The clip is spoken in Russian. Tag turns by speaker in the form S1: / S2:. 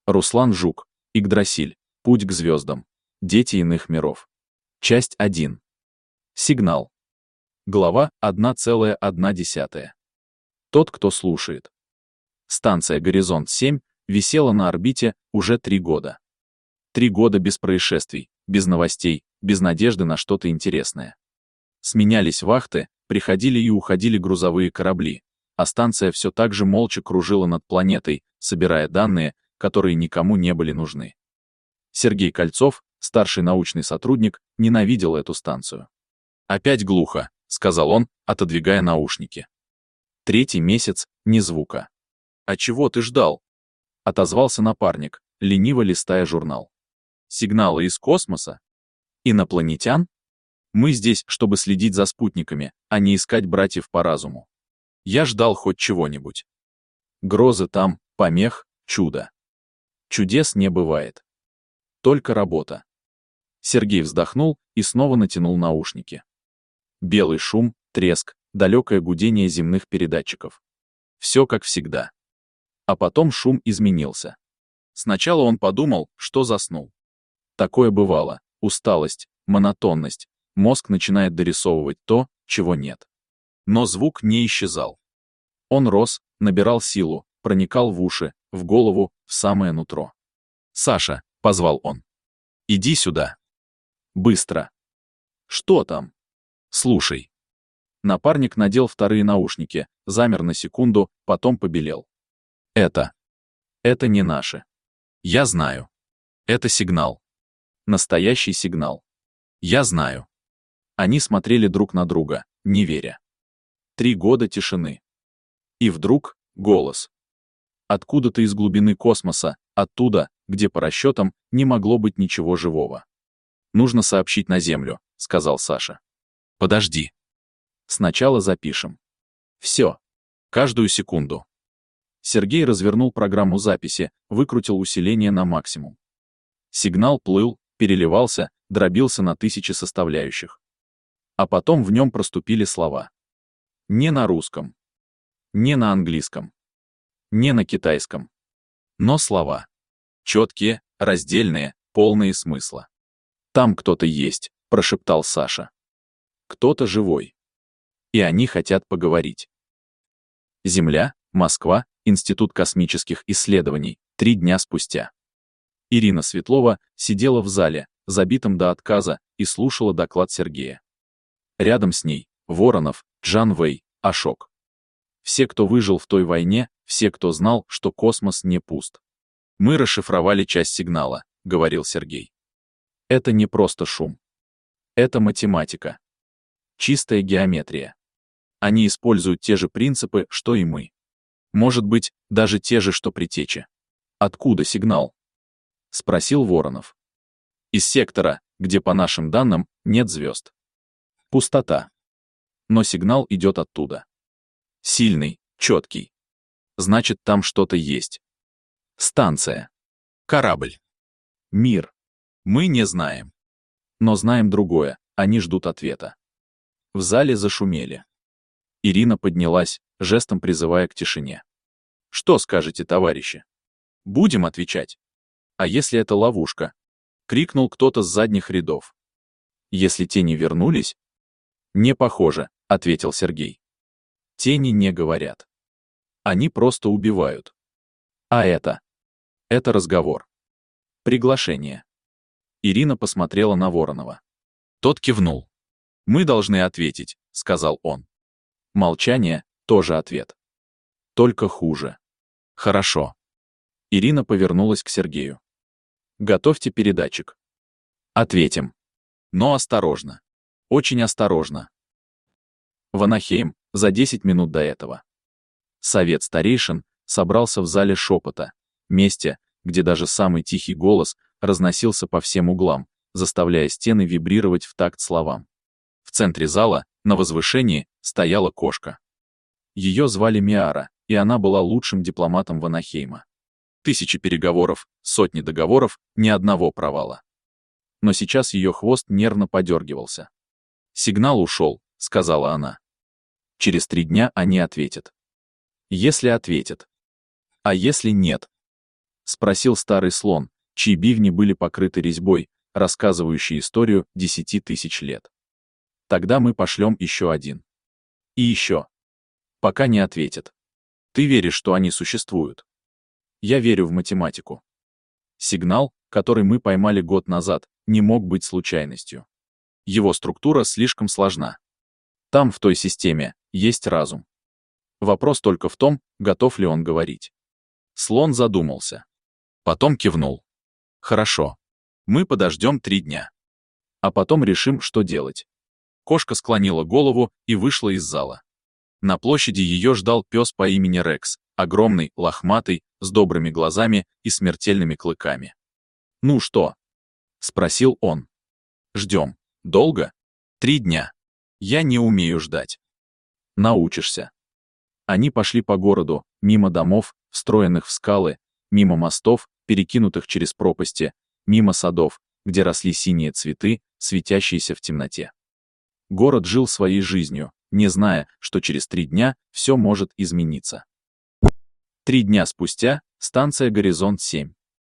S1: Руслан Жук, Игдрасиль, Путь к звездам. Дети иных миров. Часть 1. Сигнал. Глава 1,1. Тот, кто слушает. Станция «Горизонт-7» висела на орбите уже 3 года. 3 года без происшествий, без новостей, без надежды на что-то интересное. Сменялись вахты, приходили и уходили грузовые корабли, а станция все так же молча кружила над планетой, собирая данные, которые никому не были нужны. Сергей Кольцов, старший научный сотрудник, ненавидел эту станцию. «Опять глухо», — сказал он, отодвигая наушники. 3-й месяц, ни звука. «А чего ты ждал?» — отозвался напарник, лениво листая журнал. «Сигналы из космоса? Инопланетян? Мы здесь, чтобы следить за спутниками, а не искать братьев по разуму. Я ждал хоть чего-нибудь. Грозы там, помех, чудо. Чудес не бывает. Только работа». Сергей вздохнул и снова натянул наушники. Белый шум, треск, далекое гудение земных передатчиков. Все как всегда. А потом шум изменился. Сначала он подумал, что заснул. Такое бывало: усталость, монотонность, мозг начинает дорисовывать то, чего нет. Но звук не исчезал. Он рос, набирал силу, проникал в уши, в голову, в самое нутро. «Саша», — позвал он, — «иди сюда. Быстро». «Что там?» «Слушай». Напарник надел вторые наушники, замер на секунду, потом побелел. Это не наши. Я знаю. Это сигнал. Настоящий сигнал. Я знаю». Они смотрели друг на друга, не веря. 3 года тишины. И вдруг голос. Откуда-то из глубины космоса, оттуда, где по расчетам не могло быть ничего живого. «Нужно сообщить на Землю», — сказал Саша. «Подожди. Сначала запишем. Все. Каждую секунду». Сергей развернул программу записи, выкрутил усиление на максимум. Сигнал плыл, переливался, дробился на тысячи составляющих. А потом в нем проступили слова. Не на русском. Не на английском. Не на китайском. Но слова. Четкие, раздельные, полные смысла. «Там кто-то есть», — прошептал Саша. «Кто-то живой. И они хотят поговорить». Земля, Москва, Институт космических исследований, 3 дня спустя. Ирина Светлова сидела в зале, забитом до отказа, и слушала доклад Сергея. Рядом с ней Воронов, Джан Вэй, Ашок. Все, кто выжил в той войне, все, кто знал, что космос не пуст. «Мы расшифровали часть сигнала», — говорил Сергей. «Это не просто шум. Это математика. Чистая геометрия. Они используют те же принципы, что и мы. Может быть, даже те же, что при тече». «Откуда сигнал?» — спросил Воронов. «Из сектора, где, по нашим данным, нет звезд. Пустота. Но сигнал идет оттуда. Сильный, четкий. Значит, там что-то есть. Станция. Корабль. Мир. Мы не знаем. Но знаем другое, они ждут ответа». В зале зашумели. Ирина поднялась, жестом призывая к тишине. «Что скажете, товарищи? Будем отвечать? А если это ловушка?» — крикнул кто-то с задних рядов. «Если тени вернулись?» «Не похоже», — ответил Сергей. «Тени не говорят. Они просто убивают. А это? Это разговор. Приглашение». Ирина посмотрела на Воронова. Тот кивнул. «Мы должны ответить», — сказал он. Молчание — тоже ответ. Только хуже. «Хорошо». Ирина повернулась к Сергею. «Готовьте передатчик. Ответим. Но осторожно. Очень осторожно». Ванахейм, за 10 минут до этого. Совет старейшин собрался в зале шепота, месте, где даже самый тихий голос разносился по всем углам, заставляя стены вибрировать в такт словам. В центре зала, на возвышении, стояла кошка. Ее звали Миара, и она была лучшим дипломатом Ванахейма. 1000 переговоров, сотни договоров, ни одного провала. Но сейчас ее хвост нервно подергивался. «Сигнал ушел», — сказала она. «Через 3 дня они ответят. Если ответят. А если нет?» — спросил старый слон, чьи бивни были покрыты резьбой, рассказывающей историю 10 тысяч лет. Тогда мы пошлем еще один. И еще. Пока не ответят. Ты веришь, что они существуют? Я верю в математику. Сигнал, который мы поймали год назад, не мог быть случайностью. Его структура слишком сложна. Там, в той системе, есть разум. Вопрос только в том, готов ли он говорить. Слон задумался. Потом кивнул. Хорошо. Мы подождем 3 дня. А потом решим, что делать. Кошка склонила голову и вышла из зала. На площади ее ждал пес по имени Рекс, огромный, лохматый, с добрыми глазами и смертельными клыками. «Ну что?» — спросил он. «Ждем. Долго? 3 дня. Я не умею ждать». «Научишься». Они пошли по городу, мимо домов, встроенных в скалы, мимо мостов, перекинутых через пропасти, мимо садов, где росли синие цветы, светящиеся в темноте. Город жил своей жизнью, не зная, что через 3 дня все может измениться. 3 дня спустя, станция «Горизонт-7».